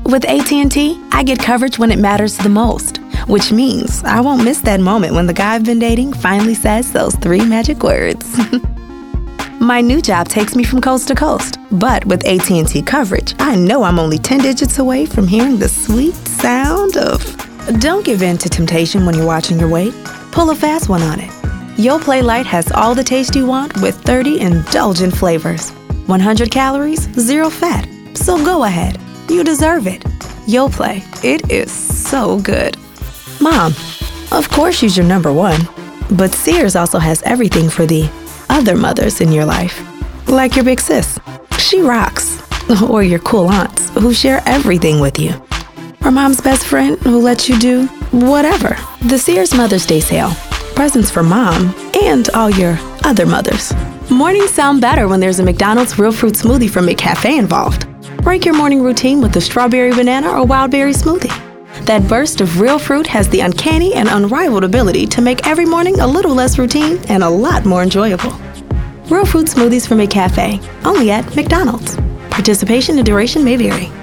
With AT&T, I get coverage when it matters the most, which means I won't miss that moment when the guy I've been dating finally says those 3 magic words. My new job takes me from coast to coast, but with AT&T coverage, I know I'm only 10 digits away from hearing the sweet sound of... Don't give in to temptation when you're watching your weight. Pull a fast one on it. Yoplait Light has all the taste you want with 30 indulgent flavors. 100 calories, 0 fat. So go ahead. You deserve it. Yoplait, it is so good. Mom, of course she's your number one, but Sears also has everything for the other mothers in your life. Like your big sis. She rocks. Or your cool aunts who share everything with you. Or mom's best friend who lets you do whatever. The Sears Mother's Day sale. Presents for mom and all your other mothers. Mornings sound better when there's a McDonald's Real Fruit Smoothie from McCafe involved. Break your morning routine with a strawberry banana or wild berry smoothie. That burst of real fruit has the uncanny and unrivaled ability to make every morning a little less routine and a lot more enjoyable. Real Fruit Smoothies from McCafe, only at McDonald's. Participation and duration may vary.